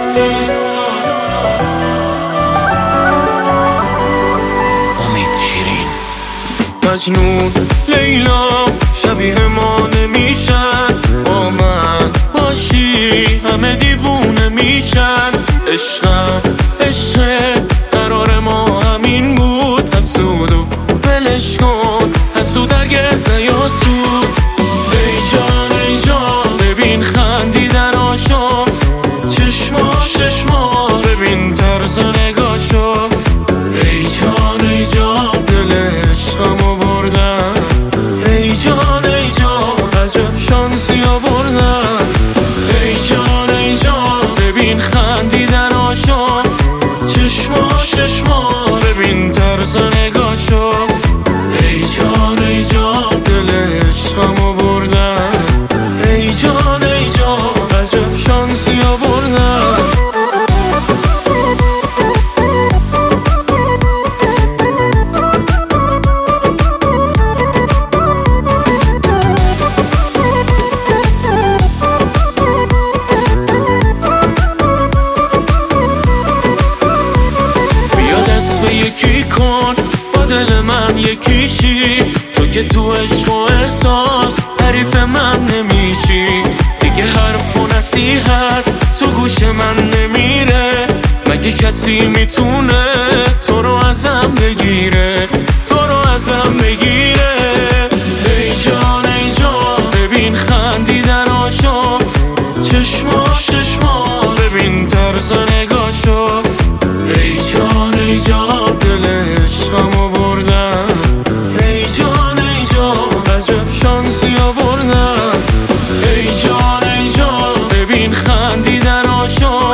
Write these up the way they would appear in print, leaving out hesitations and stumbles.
مجنون لیلا شبیه ما نمیشن، با من باشی همه دیوونه میشن. عشقم عشق قرار ما همین بود، حسودو ولش کن، حسود هرگز نیاسود. ای جان ببین خندیدناشو، چشما ببین طرز نگاشو. ای جان دل عشقمو بردن، ای جان عجب شانسی آوردن. ای جان ببین خندیدناشو، چشما ببین طرز نگاشو. ای جان دل عشقمو بردن، ای جان عجب شانسی آوردن. یکی کن با دل من یکیشی، تو که تو عشق و احساس حریف من نمیشی. دیگه حرف و نصیحت تو گوش من نمیره، مگه کسی میتونه تو رو ازم بگیره، تو رو ازم بگیره. ای جان ببین خندیدناشو، چشما ببین طرز نگاشو. ای جان دل عشقمو بردن، ای جان عجب شانسی آوردن. ای جان ببین خندیدناشو،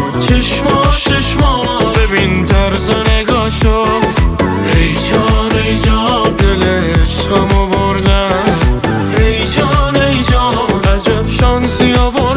چشما ببین طرز نگاشو. ای جان دل عشقمو بردن، ای جان عجب شانسی آوردن.